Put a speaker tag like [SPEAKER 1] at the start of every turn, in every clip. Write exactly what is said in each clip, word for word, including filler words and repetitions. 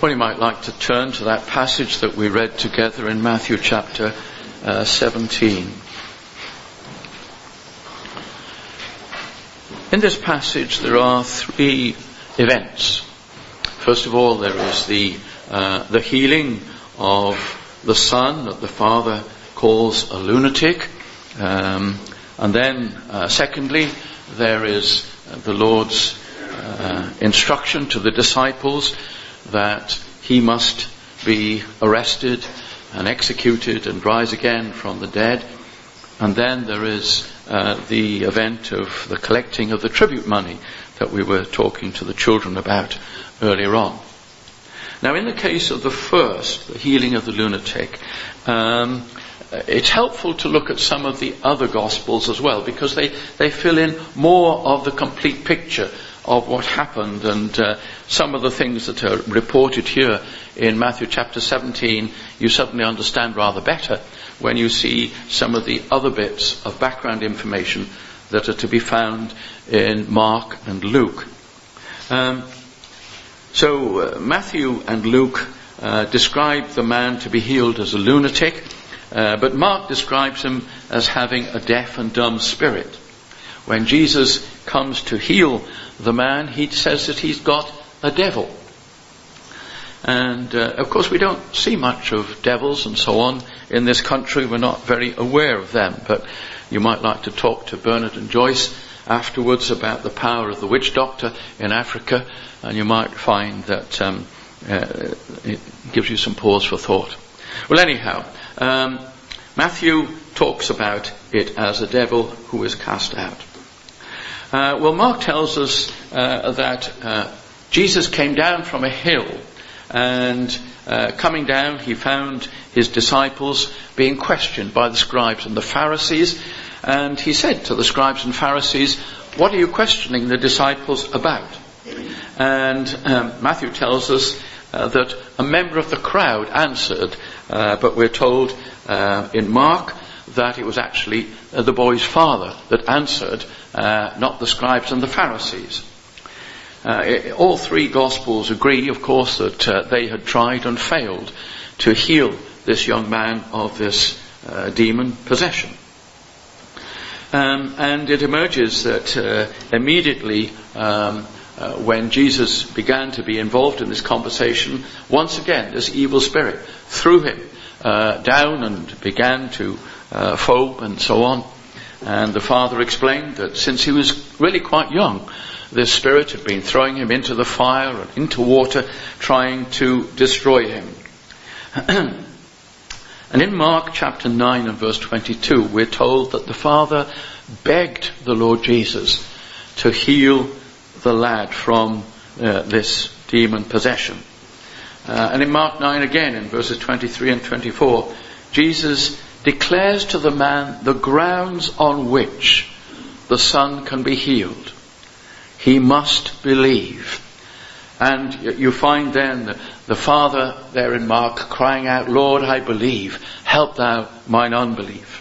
[SPEAKER 1] Well, you might like to turn to that passage that we read together in Matthew chapter uh, seventeen. In this passage there are three events. First of all, there is the uh, the healing of the son that the father calls a lunatic. Um, and then, uh, secondly, there is the Lord's uh, instruction to the disciples that he must be arrested and executed and rise again from the dead. And then there is uh, the event of the collecting of the tribute money that we were talking to the children about earlier on. Now, in the case of the first, the healing of the lunatic, um, it's helpful to look at some of the other Gospels as well, because they, they fill in more of the complete picture of what happened, and uh, some of the things that are reported here in Matthew chapter seventeen you suddenly understand rather better when you see some of the other bits of background information that are to be found in Mark and Luke. Um, so uh, Matthew and Luke uh, describe the man to be healed as a lunatic, uh, but Mark describes him as having a deaf and dumb spirit. When Jesus comes to heal the man, he says that he's got a devil. And uh, of course we don't see much of devils and so on in this country. We're not very aware of them. But you might like to talk to Bernard and Joyce afterwards about the power of the witch doctor in Africa, and you might find that um, uh, it gives you some pause for thought. Well, anyhow, um, Matthew talks about it as a devil who is cast out. Uh, well, Mark tells us uh, that uh, Jesus came down from a hill, and uh, coming down he found his disciples being questioned by the scribes and the Pharisees, and he said to the scribes and Pharisees, "What are you questioning the disciples about?" And um, Matthew tells us uh, that a member of the crowd answered, uh, but we're told uh, in Mark that it was actually uh, the boy's father that answered, uh, not the scribes and the Pharisees. Uh, it, all three Gospels agree, of course, that uh, they had tried and failed to heal this young man of this uh, demon possession. Um, and it emerges that uh, immediately um, uh, when Jesus began to be involved in this conversation, once again this evil spirit threw him uh, down and began to uh, foam and so on. And the father explained that since he was really quite young, this spirit had been throwing him into the fire and into water, trying to destroy him. And in Mark chapter nine and verse twenty-two, we're told that the father begged the Lord Jesus to heal the lad from uh, this demon possession. Uh, and in Mark nine again, in verses twenty-three and twenty-four, Jesus declares to the man the grounds on which the son can be healed. He must believe. And you find then the, the father there in Mark crying out, "Lord, I believe, help thou mine unbelief."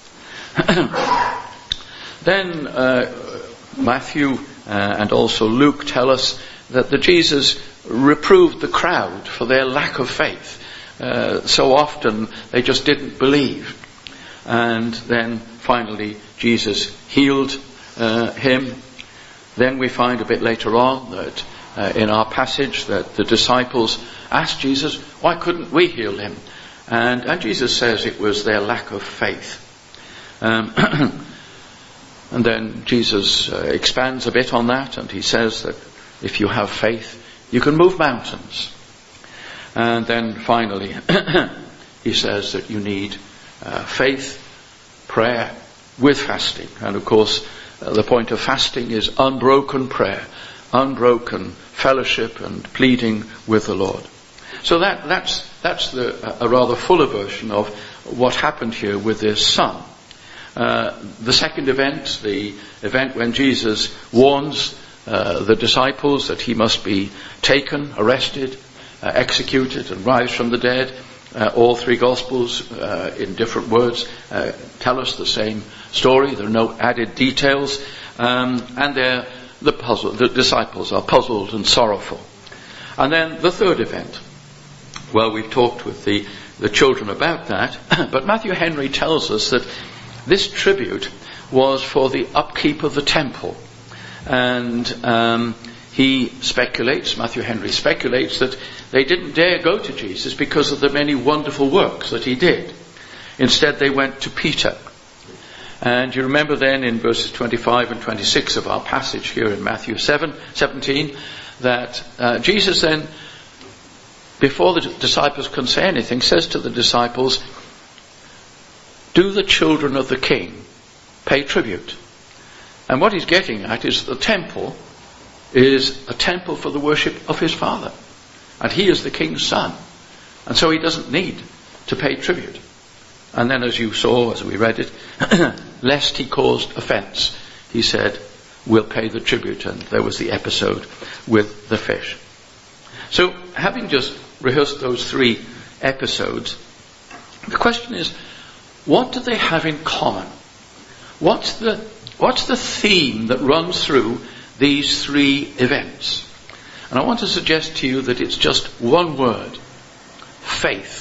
[SPEAKER 1] Then uh, Matthew uh, and also Luke tell us that the Jesus reproved the crowd for their lack of faith. Uh, so often they just didn't believe. And then finally Jesus healed uh, him. Then we find a bit later on that uh, in our passage that the disciples asked Jesus, "Why couldn't we heal him?" And, and Jesus says it was their lack of faith. Um, and then Jesus uh, expands a bit on that, and he says that if you have faith, you can move mountains. And then finally, he says that you need uh, faith, prayer, with fasting. And of course, uh, the point of fasting is unbroken prayer, unbroken fellowship and pleading with the Lord. So that, that's, that's the, a rather fuller version of what happened here with this son. Uh, the second event, the event when Jesus warns uh, the disciples that he must be taken, arrested, uh, executed and rise from the dead. Uh, all three Gospels, uh, in different words, uh, tell us the same story. There are no added details. Um, and they're the puzzle, the disciples are puzzled and sorrowful. And then the third event, Well, we've talked with the, the children about that, but Matthew Henry tells us that this tribute was for the upkeep of the temple. And um, he speculates, Matthew Henry speculates, that they didn't dare go to Jesus because of the many wonderful works that he did. Instead, they went to Peter. And you remember then in verses twenty-five and twenty-six of our passage here in Matthew seven, seventeen, that uh, Jesus then, before the disciples can say anything, says to the disciples, "Do the children of the king pay tribute?" And what he's getting at is the temple is a temple for the worship of his Father. And he is the king's son. And so he doesn't need to pay tribute. And then, as you saw, as we read it, lest he caused offence, he said, "We'll pay the tribute." And there was the episode with the fish. So, having just rehearsed those three episodes, the question is, what do they have in common? What's the, what's the theme that runs through these three events? And I want to suggest to you that it's just one word: faith.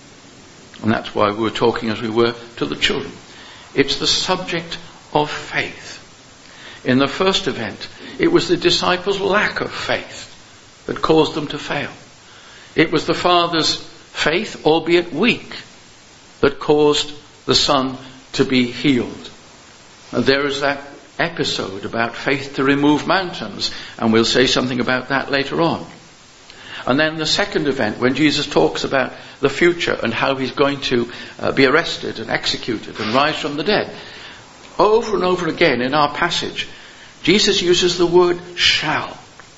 [SPEAKER 1] And that's why we were talking as we were to the children. It's the subject of faith. In the first event, it was the disciples' lack of faith that caused them to fail. It was the Father's faith, albeit weak, that caused the Son to be healed. And there is that episode about faith to remove mountains, and we'll say something about that later on. And then the second event, when Jesus talks about the future and how he's going to uh, be arrested and executed and rise from the dead. Over and over again in our passage, Jesus uses the word shall.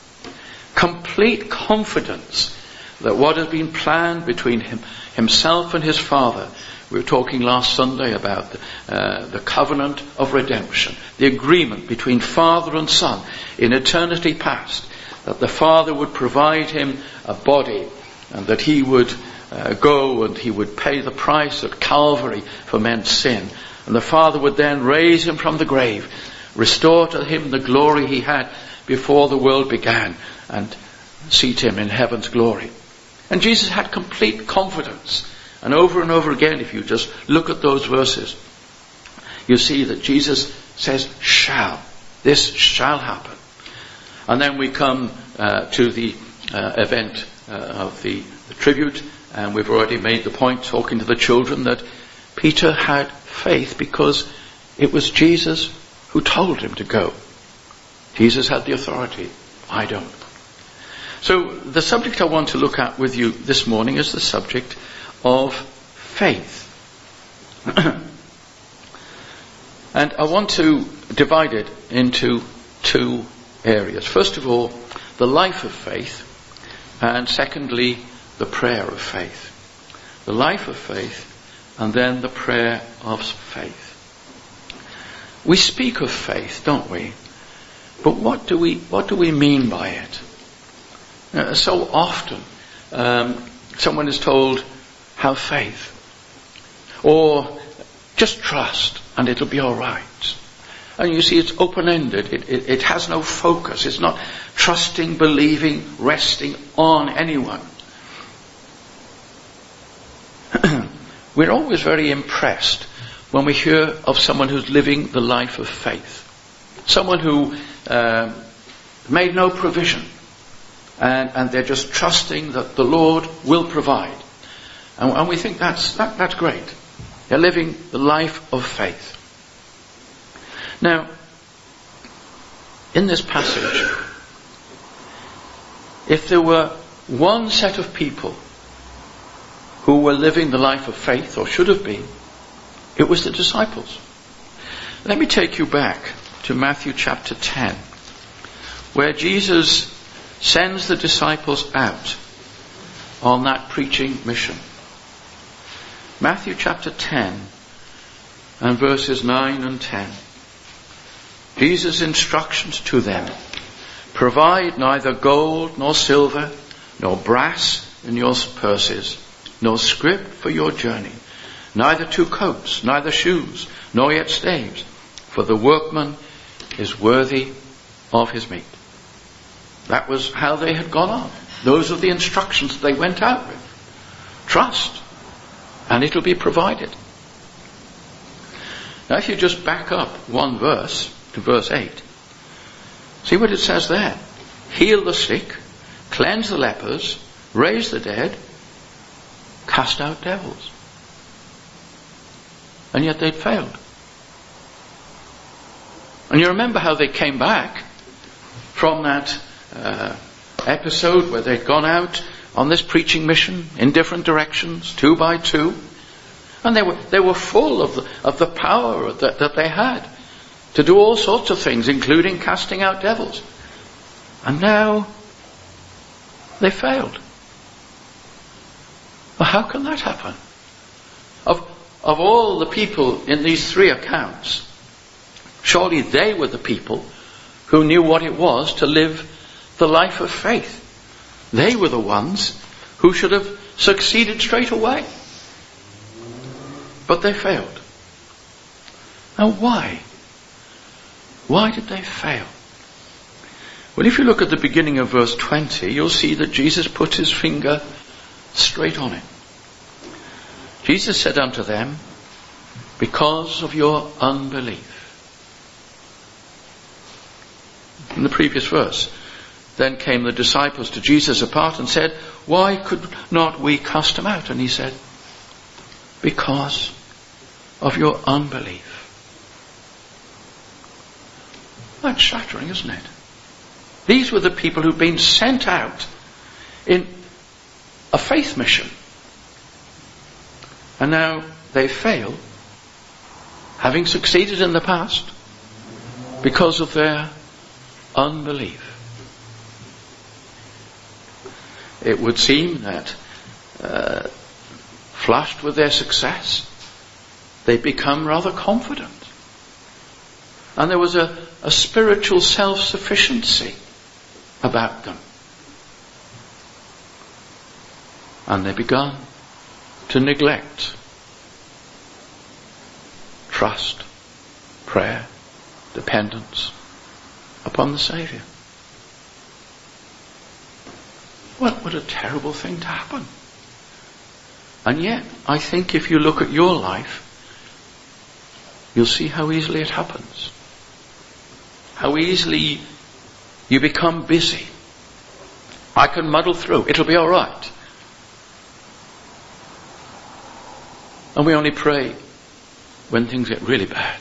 [SPEAKER 1] Complete confidence that what has been planned between him, himself and his Father. We were talking last Sunday about the, uh, the covenant of redemption, the agreement between Father and Son in eternity past, that the Father would provide him a body and that he would uh, go and he would pay the price at Calvary for men's sin. And the Father would then raise him from the grave, restore to him the glory he had before the world began, and seat him in heaven's glory. And Jesus had complete confidence. And over and over again, if you just look at those verses, you see that Jesus says, shall. This shall happen. And then we come uh, to the uh, event uh, of the, the tribute, and we've already made the point, talking to the children, that Peter had faith because it was Jesus who told him to go. Jesus had the authority. I don't. So the subject I want to look at with you this morning is the subject of faith. And I want to divide it into two areas. First of all, the life of faith, and secondly, the prayer of faith. The life of faith, and then the prayer of faith. We speak of faith, don't we? But what do we what do we mean by it? Uh, so often, um, someone is told, "Have faith," or "Just trust, and it'll be all right." And you see, it's open-ended. It, it, it has no focus. It's not trusting, believing, resting on anyone. We're always very impressed when we hear of someone who's living the life of faith. Someone who uh, made no provision. And, and they're just trusting that the Lord will provide. And, and we think that's, that, that's great. They're living the life of faith. Now, in this passage, if there were one set of people who were living the life of faith, or should have been, it was the disciples. Let me take you back to Matthew chapter ten, where Jesus sends the disciples out on that preaching mission. Matthew chapter ten and verses nine and ten. Jesus' instructions to them: provide neither gold nor silver nor brass in your purses, nor scrip for your journey, neither two coats, neither shoes, nor yet staves, for the workman is worthy of his meat. That was how they had gone on. Those are the instructions they went out with. Trust, and it'll be provided. Now if you just back up one verse to verse eight, see what it says there. Heal the sick, cleanse the lepers, raise the dead, cast out devils. And yet they'd failed. And you remember how they came back from that uh, episode where they'd gone out on this preaching mission in different directions, two by two. And they were they were full of the, of the power that, that they had to do all sorts of things, including casting out devils. And now they failed. Well, how can that happen? Of of all the people in these three accounts, surely they were the people who knew what it was to live the life of faith. They were the ones who should have succeeded straight away. But they failed. Now why? Why did they fail? Well, if you look at the beginning of verse twenty, you'll see that Jesus put his finger straight on it. Jesus said unto them, because of your unbelief. In the previous verse, then came the disciples to Jesus apart and said, why could not we cast him out? And he said, because of your unbelief. That's shattering, isn't it? These were the people who'd been sent out in a faith mission. And now they fail, having succeeded in the past, because of their unbelief. It would seem that uh, flushed with their success, they become rather confident. And there was a, a spiritual self-sufficiency about them. And they began to neglect trust, prayer, dependence upon the Saviour. What, what a terrible thing to happen. And yet, I think if you look at your life, you'll see how easily it happens. How easily you become busy. I can muddle through. It'll be all right. And we only pray when things get really bad.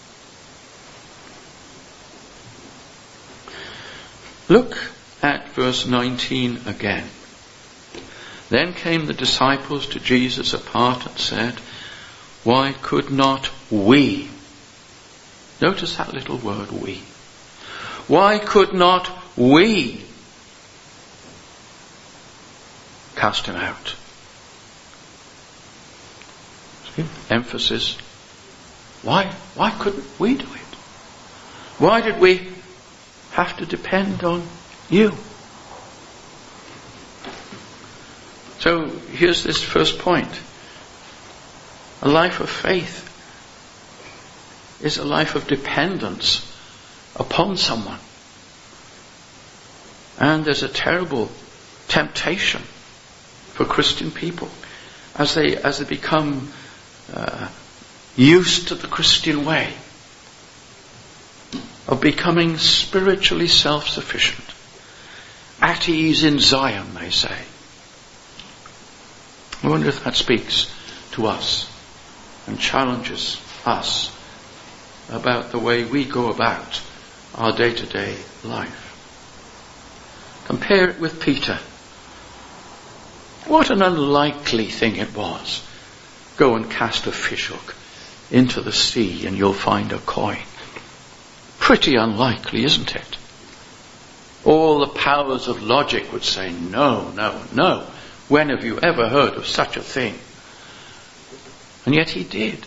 [SPEAKER 1] Look at verse nineteen again. Then came the disciples to Jesus apart and said, why could not we? Notice that little word, we. Why could not we cast him out? See? Emphasis. Why? Why couldn't we do it? Why did we have to depend on you? So here's this first point. A life of faith is a life of dependence upon someone. And there's a terrible temptation for Christian people as they as they become uh, used to the Christian way of becoming spiritually self-sufficient, at ease in Zion, they say. I wonder if that speaks to us and challenges us about the way we go about our day-to-day life. Compare it with Peter. What an unlikely thing it was. Go and cast a fishhook into the sea and you'll find a coin. Pretty unlikely, isn't it? All the powers of logic would say, no, no, no. When have you ever heard of such a thing? And yet he did.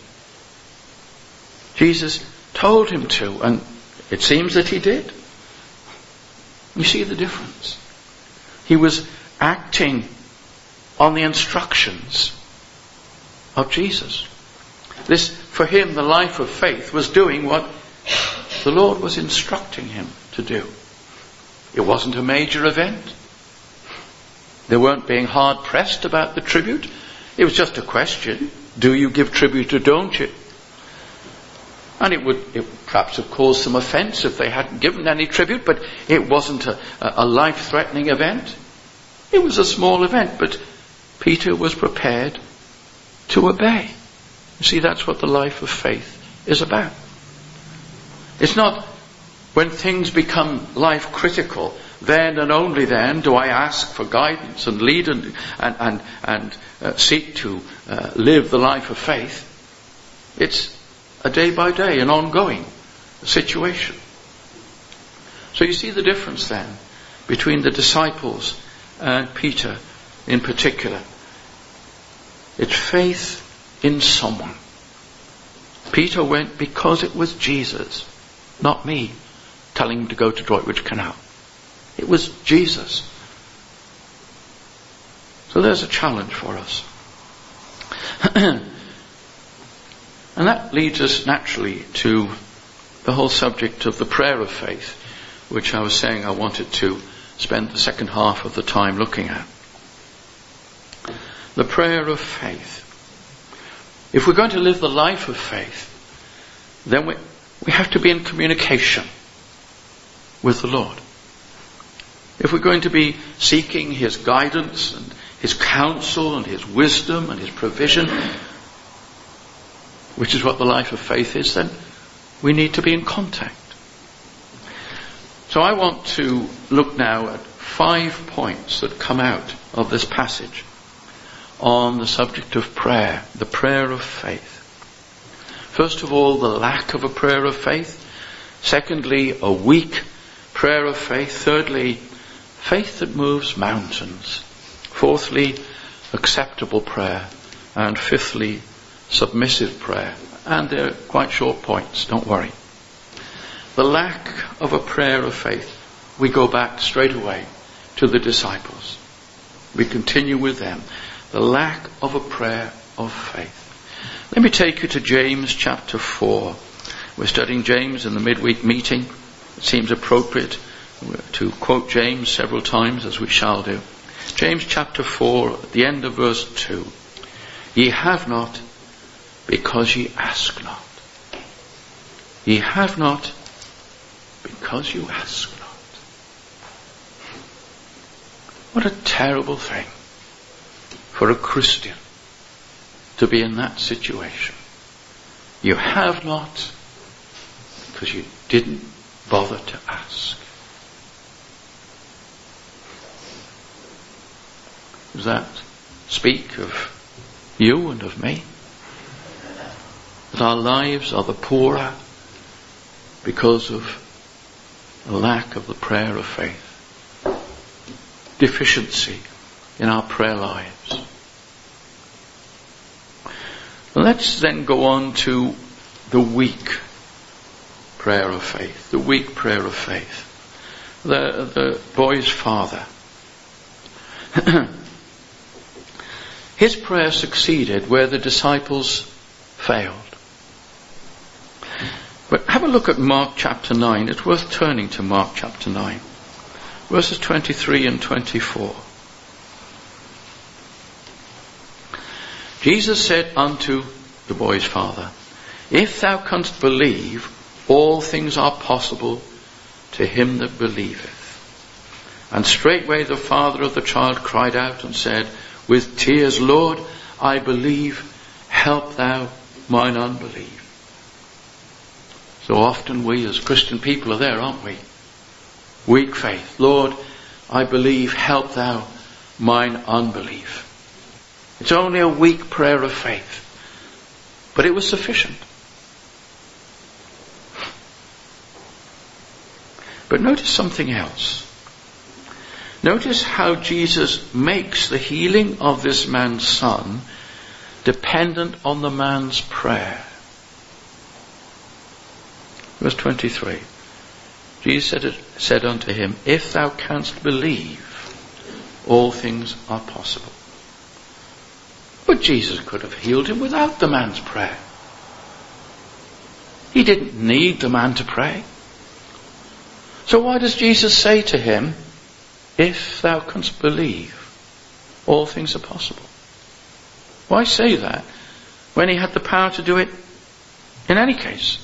[SPEAKER 1] Jesus told him to, and it seems that he did. You see the difference. He was acting on the instructions of Jesus. This, for him, the life of faith was doing what the Lord was instructing him to do. It wasn't a major event. They weren't being hard pressed about the tribute. It was just a question. Do you give tribute or don't you? And it would it perhaps have caused some offence if they hadn't given any tribute, but it wasn't a, a life-threatening event. It was a small event, but Peter was prepared to obey. You see, that's what the life of faith is about. It's not when things become life critical, then and only then do I ask for guidance and lead and and and, and uh, seek to uh, live the life of faith. It's a day by day, an ongoing situation. So you see the difference then between the disciples and Peter in particular. It's faith in someone. Peter went because it was Jesus, not me, telling him to go to Droitwich Canal. It was Jesus. So there's a challenge for us. And that leads us naturally to the whole subject of the prayer of faith, which I was saying I wanted to spend the second half of the time looking at. The prayer of faith. If we're going to live the life of faith, then we, we have to be in communication with the Lord. If we're going to be seeking His guidance and His counsel and His wisdom and His provision, which is what the life of faith is, then we need to be in contact. So I want to look now at five points that come out of this passage on the subject of prayer, the prayer of faith. First of all, the lack of a prayer of faith. Secondly, a weak prayer of faith. Thirdly, faith that moves mountains. Fourthly, acceptable prayer. And fifthly, submissive prayer. And they're quite short points, don't worry. The lack of a prayer of faith. We go back straight away to the disciples. We continue with them. The lack of a prayer of faith. Let me take you to James chapter four. We're studying James in the midweek meeting. It seems appropriate to quote James several times, as we shall do. James chapter four, at the end of verse two. Ye have not, because ye ask not. Ye have not, because you ask not. What a terrible thing for a Christian to be in that situation. You have not, because you didn't bother to ask. Does that speak of you and of me? That our lives are the poorer because of a lack of the prayer of faith. Deficiency in our prayer lives. Let's then go on to the weak prayer of faith. The weak prayer of faith. The, the boy's father. His prayer succeeded where the disciples failed. But have a look at Mark chapter nine. It's worth turning to Mark chapter nine. Verses twenty-three and twenty-four. Jesus said unto the boy's father, If thou canst believe, all things are possible to him that believeth. And straightway the father of the child cried out and said, with tears, Lord, I believe, help thou mine unbelief. So often we as Christian people are there, aren't we? Weak faith. Lord, I believe, help thou mine unbelief. It's only a weak prayer of faith. But it was sufficient. But notice something else. Notice how Jesus makes the healing of this man's son dependent on the man's prayer. Verse twenty-three. Jesus said, said unto him, If thou canst believe, all things are possible. But Jesus could have healed him without the man's prayer. He didn't need the man to pray. So why does Jesus say to him, if thou canst believe, all things are possible? Why say that when he had the power to do it in any case?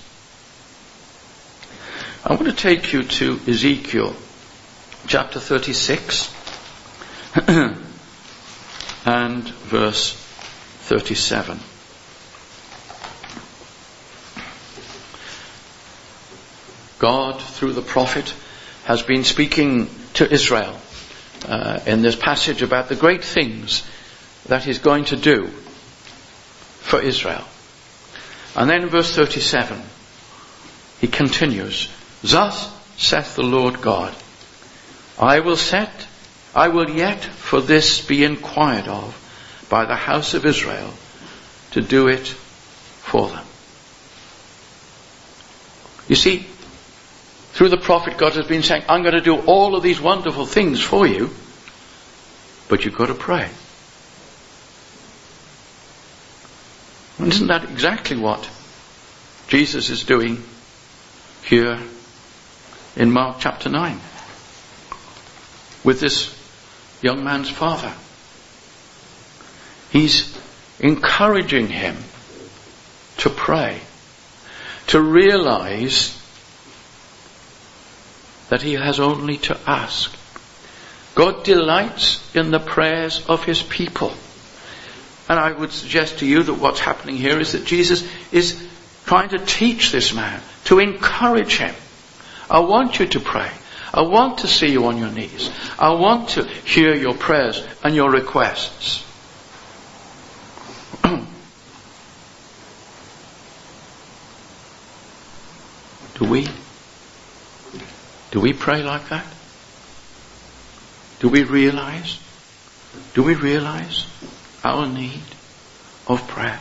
[SPEAKER 1] I want to take you to Ezekiel chapter thirty-six and verse thirty-seven. God, through the prophet, has been speaking to Israel uh, in this passage about the great things that he's going to do for Israel. And then in verse thirty-seven, he continues, "Thus saith the Lord God, I will set, I will yet for this be inquired of by the house of Israel, to do it for them." You see, through the prophet, God has been saying, I'm going to do all of these wonderful things for you, but you've got to pray. And isn't that exactly what Jesus is doing here in Mark chapter nine with this young man's father? He's encouraging him to pray, to realize that he has only to ask. God delights in the prayers of his people. And I would suggest to you that what's happening here is that Jesus is trying to teach this man, to encourage him. I want you to pray. I want to see you on your knees. I want to hear your prayers and your requests. Do we? Do we pray like that? Do we realize? Do we realize our need of prayer?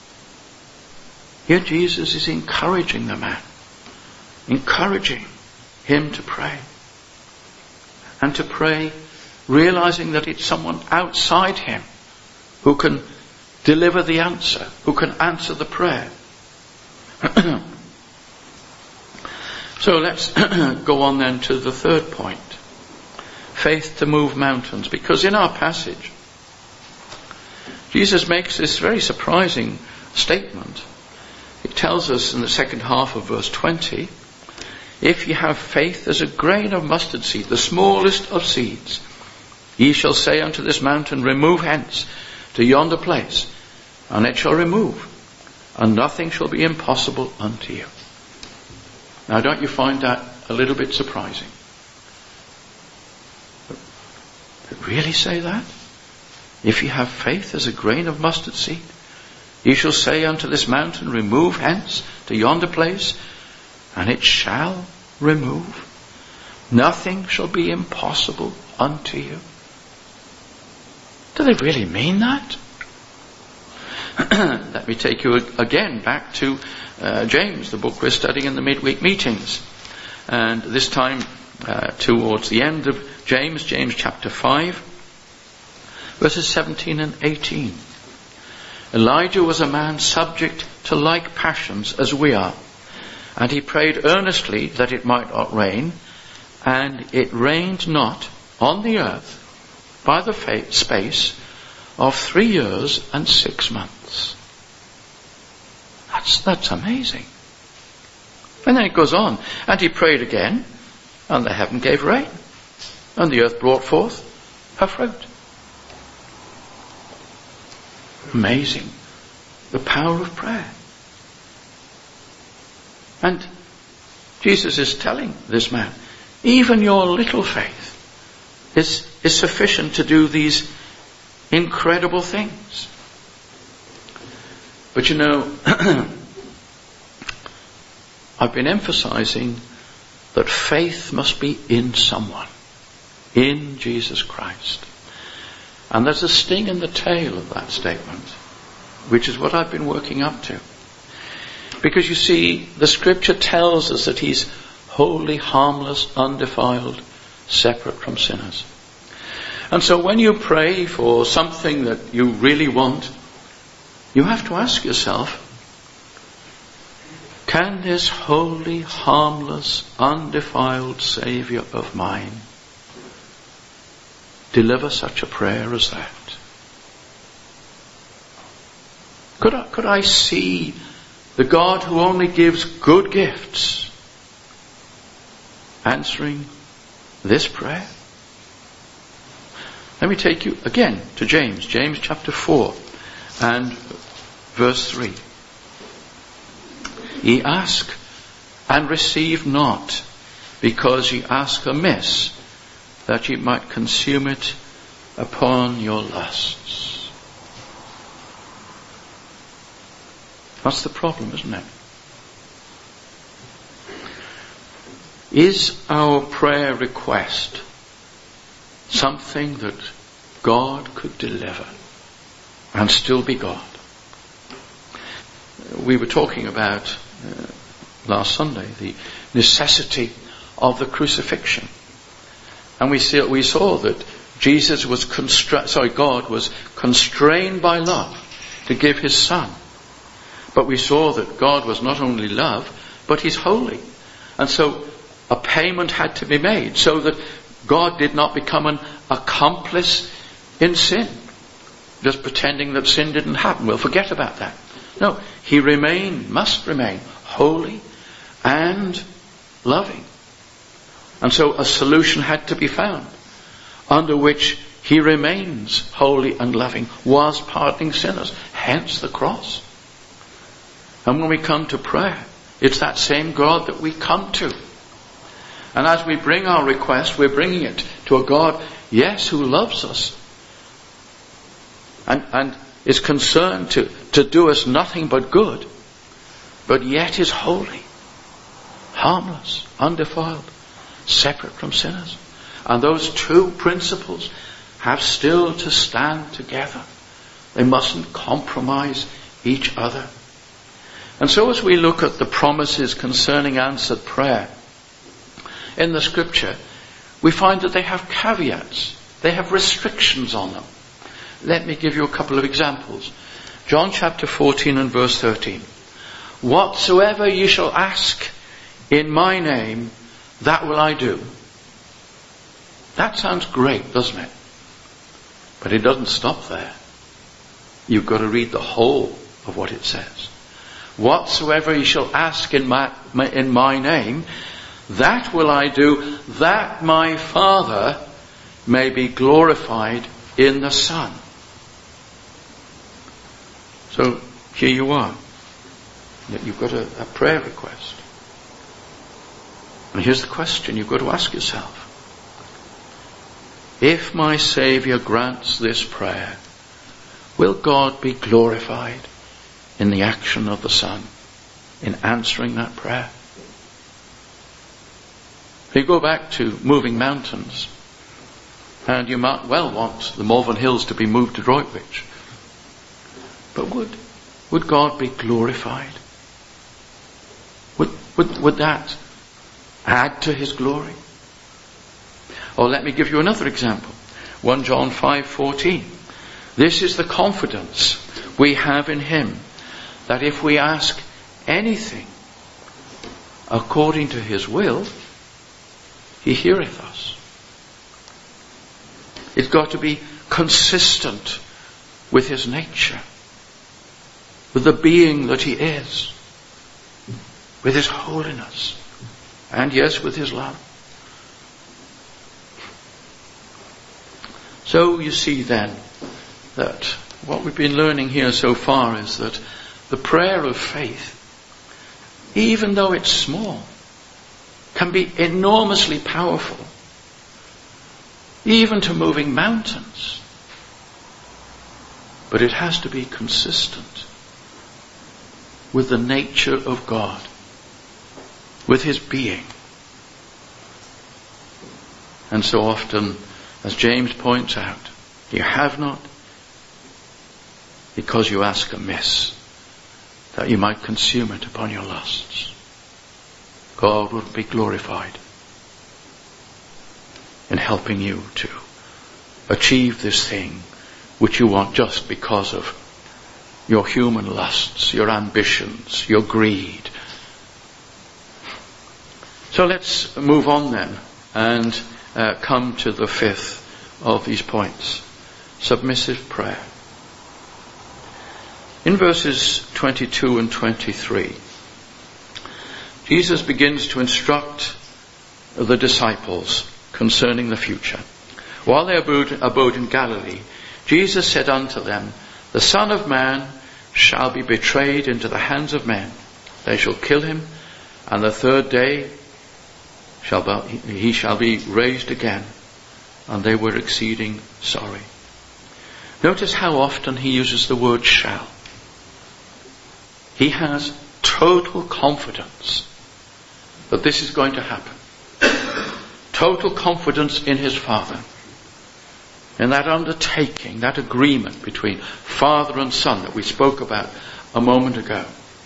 [SPEAKER 1] Here Jesus is encouraging the man, encouraging him to pray. And to pray realizing that it's someone outside him who can deliver the answer, who can answer the prayer. So let's go on then to the third point. Faith to move mountains. Because in our passage, Jesus makes this very surprising statement. He tells us in the second half of verse twenty, if ye have faith as a grain of mustard seed, the smallest of seeds, ye shall say unto this mountain, remove hence to yonder place, and it shall remove, and nothing shall be impossible unto you. Now, don't you find that a little bit surprising? But really say that? If you have faith as a grain of mustard seed, ye shall say unto this mountain, remove hence to yonder place, and it shall remove. Nothing shall be impossible unto you. Do they really mean that? Let me take you again back to uh, James, the book we're studying in the midweek meetings. And this time uh, towards the end of James, James chapter five, verses seventeen and eighteen. Elijah was a man subject to like passions as we are. And he prayed earnestly that it might not rain. And it rained not on the earth by the fa- space of three years and six months. That's, that's amazing. And then it goes on. And he prayed again, and the heaven gave rain, and the earth brought forth her fruit. Amazing. The power of prayer. And Jesus is telling this man, even your little faith is, is sufficient to do these incredible things. But you know, I've been emphasizing that faith must be in someone, in Jesus Christ. And there's a sting in the tail of that statement, which is what I've been working up to. Because you see, the scripture tells us that he's holy, harmless, undefiled, separate from sinners. And so when you pray for something that you really want, you have to ask yourself, can this holy, harmless, undefiled Saviour of mine deliver such a prayer as that? Could I, could I see the God who only gives good gifts answering this prayer? Let me take you again to James, James chapter four and verse three. Ye ask and receive not, because ye ask amiss, that ye might consume it upon your lusts. That's the problem, isn't it? Is our prayer request something that God could deliver and still be God? We were talking about uh, last Sunday the necessity of the crucifixion, and we see, we saw that Jesus was constra- sorry God was constrained by love to give his Son, but we saw that God was not only love but he's holy, and so a payment had to be made so that God did not become an accomplice in sin, just pretending that sin didn't happen. We'll forget about that. No, he remained, must remain holy and loving. And so a solution had to be found under which he remains holy and loving, was pardoning sinners, hence the cross. And when we come to prayer, it's that same God that we come to. And as we bring our request, we're bringing it to a God, yes, who loves us and, and is concerned to, to do us nothing but good, but yet is holy, harmless, undefiled, separate from sinners. And those two principles have still to stand together. They mustn't compromise each other. And so as we look at the promises concerning answered prayer in the scripture, we find that they have caveats. They have restrictions on them. Let me give you a couple of examples. John chapter fourteen and verse thirteen. Whatsoever ye shall ask in my name, that will I do. That sounds great, doesn't it? But it doesn't stop there. You've got to read the whole of what it says. Whatsoever ye shall ask in my, in my name, that will I do, that my Father may be glorified in the Son. So here you are. You've got a, a prayer request. And here's the question you've got to ask yourself. If my Saviour grants this prayer, will God be glorified in the action of the Son, in answering that prayer? You go back to moving mountains, and you might well want the Malvern Hills to be moved to Droitwich. But would would God be glorified? Would, would, would that add to his glory? Or let me give you another example. First John five fourteen. This is the confidence we have in him, that if we ask anything according to his will, he heareth us. It's got to be consistent with his nature, with the being that he is, with his holiness, and yes, with his love. So you see then that what we've been learning here so far is that the prayer of faith, even though it's small, can be enormously powerful, even to moving mountains. But it has to be consistent with the nature of God, with his being. And so often, as James points out, you have not because you ask amiss, that you might consume it upon your lusts. God will be glorified in helping you to achieve this thing which you want just because of your human lusts, your ambitions, your greed. So let's move on then and uh, come to the fifth of these points. Submissive prayer. In verses twenty-two and twenty-three, Jesus begins to instruct the disciples concerning the future. While they abode, abode in Galilee, Jesus said unto them, the Son of Man shall be betrayed into the hands of men. They shall kill him, and the third day shall be, he shall be raised again. And they were exceeding sorry. Notice how often he uses the word shall. He has total confidence that this is going to happen. Total confidence in his Father. In that undertaking, that agreement between Father and Son that we spoke about a moment ago.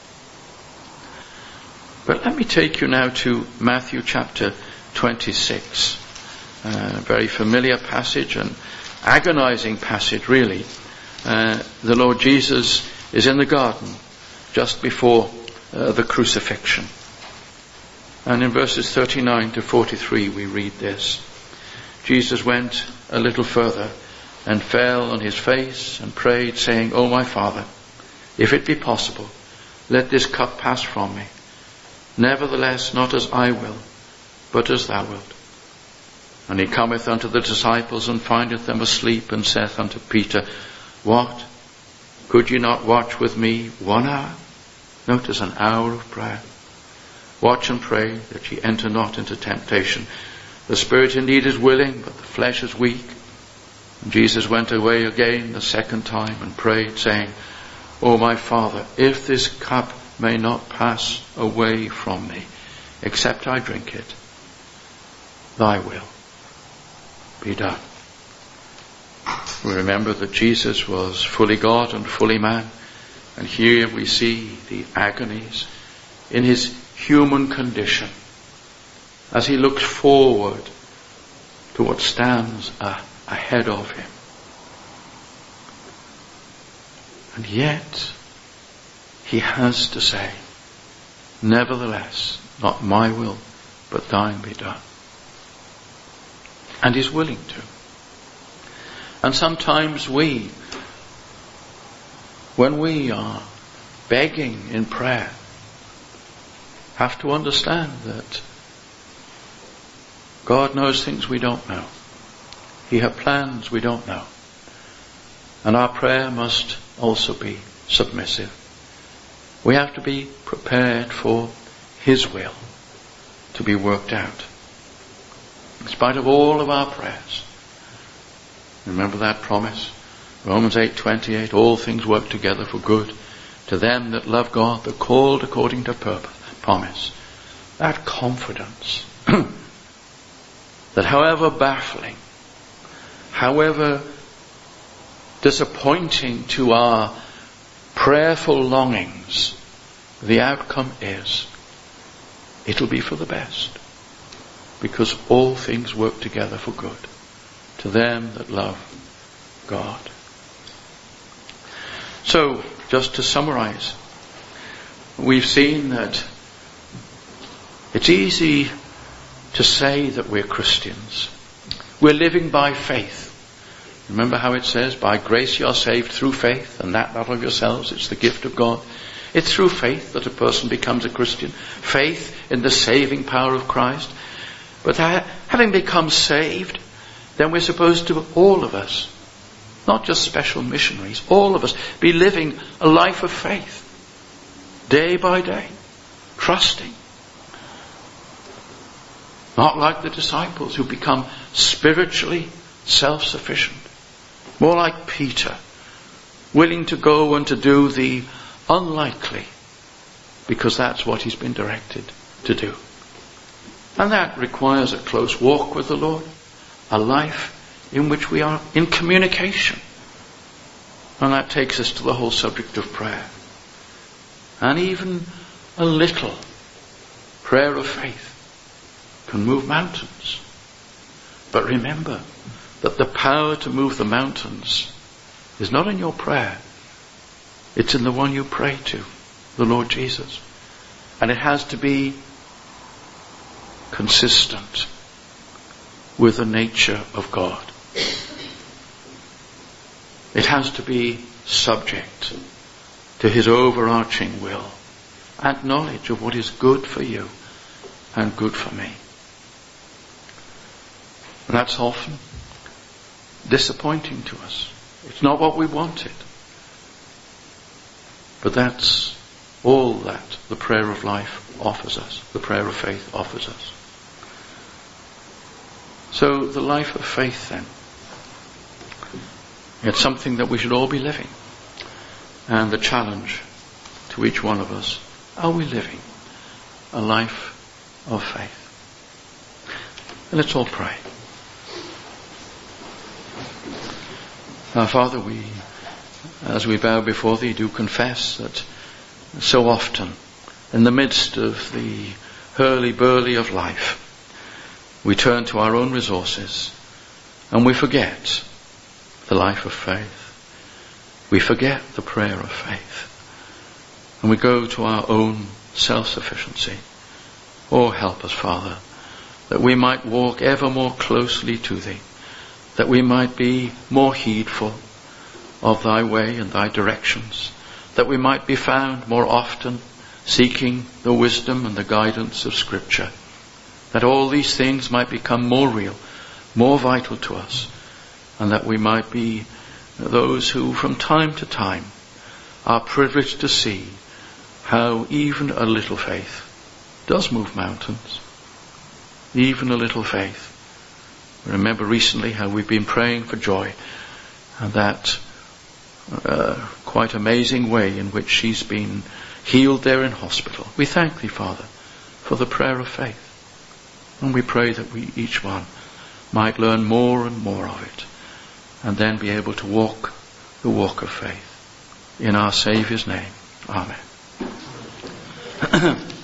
[SPEAKER 1] But let me take you now to Matthew chapter twenty-six. A very familiar passage, an agonizing passage really. Uh, the Lord Jesus is in the garden just before uh, the crucifixion. And in verses thirty-nine to forty-three we read this. Jesus went a little further and fell on his face and prayed, saying, O my Father, if it be possible, let this cup pass from me. Nevertheless, not as I will, but as thou wilt. And he cometh unto the disciples and findeth them asleep, and saith unto Peter, What? Could ye not watch with me one hour? Notice, an hour of prayer. Watch and pray that ye enter not into temptation. The spirit indeed is willing, but the flesh is weak. And Jesus went away again the second time and prayed, saying, O my Father, if this cup may not pass away from me, except I drink it, thy will be done. We remember that Jesus was fully God and fully man. And here we see the agonies in his human condition as he looks forward to what stands uh, ahead of him. And yet he has to say, nevertheless, not my will, but thine be done. And he's willing to. And sometimes we, when we are begging in prayer, have to understand that God knows things we don't know. He has plans we don't know. And our prayer must also be submissive. We have to be prepared for his will to be worked out. In spite of all of our prayers. Remember that promise? Romans eight twenty-eight, all things work together for good to them that love God, that called according to purpose, promise. That confidence that however baffling, however disappointing to our prayerful longings the outcome is, it'll be for the best. Because all things work together for good to them that love God. So, just to summarize, we've seen that it's easy to say that we're Christians. We're living by faith. Remember how it says, by grace you are saved through faith, and that not of yourselves, it's the gift of God. It's through faith that a person becomes a Christian. Faith in the saving power of Christ. But having become saved, then we're supposed to, all of us, not just special missionaries, all of us, be living a life of faith. Day by day. Trusting. Not like the disciples who become spiritually self-sufficient. More like Peter, willing to go and to do the unlikely, because that's what he's been directed to do. And that requires a close walk with the Lord, a life in which we are in communication. And that takes us to the whole subject of prayer. And even a little prayer of faith can move mountains. But remember that the power to move the mountains is not in your prayer. It's in the one you pray to, the Lord Jesus. And it has to be consistent with the nature of God. It has to be subject to his overarching will and knowledge of what is good for you and good for me. And that's often disappointing to us. It's not what we wanted. But that's all that the prayer of life offers us, the prayer of faith offers us. So the life of faith then, it's something that we should all be living. And the challenge to each one of us, are we living a life of faith? And let's all pray. Our Father, we, as we bow before Thee, do confess that so often, in the midst of the hurly-burly of life, we turn to our own resources and we forget the life of faith. We forget the prayer of faith. And we go to our own self-sufficiency. Oh, help us, Father, that we might walk ever more closely to Thee, that we might be more heedful of Thy way and Thy directions, that we might be found more often seeking the wisdom and the guidance of Scripture, that all these things might become more real, more vital to us, and that we might be those who from time to time are privileged to see how even a little faith does move mountains. Even a little faith. Remember recently how we've been praying for Joy, and that uh, quite amazing way in which she's been healed there in hospital. We thank Thee, Father, for the prayer of faith. And we pray that we each one might learn more and more of it, and then be able to walk the walk of faith. In our Saviour's name. Amen.